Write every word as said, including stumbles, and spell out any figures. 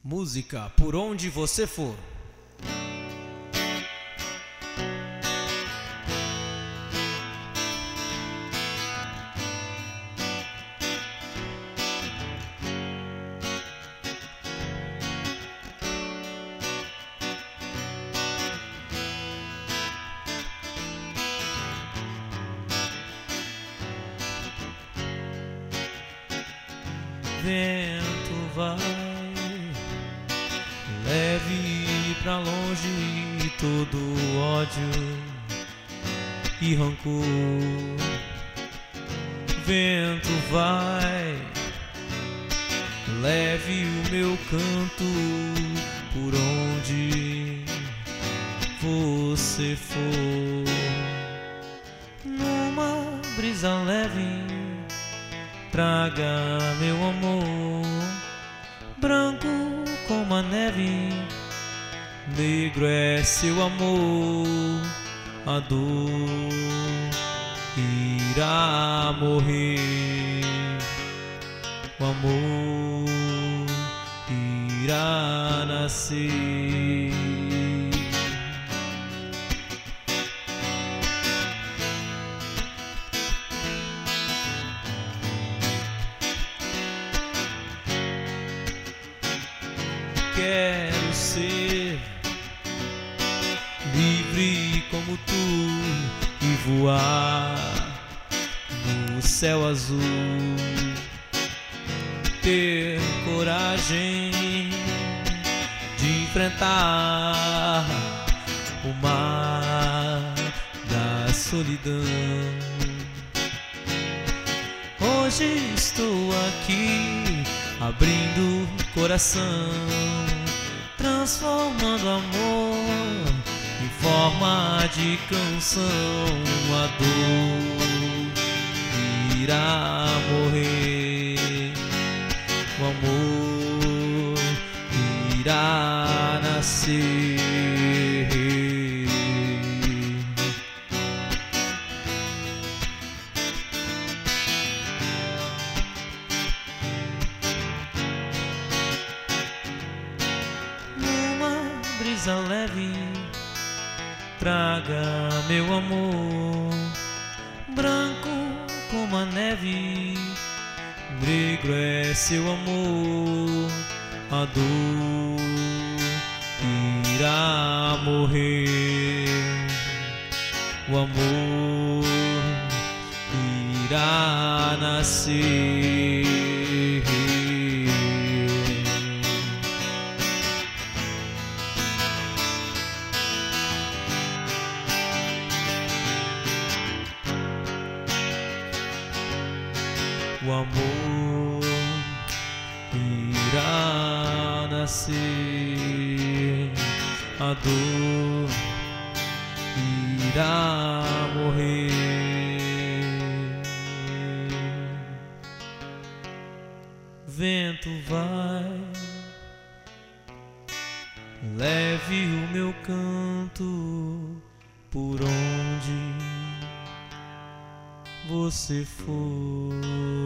Música por onde você for. Vento vai, leve pra longe todo ódio e rancor. Vento vai, leve o meu canto por onde você for. Numa brisa leve, traga meu amor, branco como a neve, negro é seu amor, a dor irá morrer, o amor irá nascer. Quero ser livre como tu e voar no céu azul, ter coragem de enfrentar o mar da solidão. Hoje estou aqui abrindo o coração, transformando amor em forma de canção. A dor irá morrer, o amor irá nascer. Brisa leve, traga meu amor, branco como a neve, negro é seu amor, a dor irá morrer, o amor irá nascer. O amor irá nascer, a dor irá morrer. Vento vai, leve o meu canto por onde você for.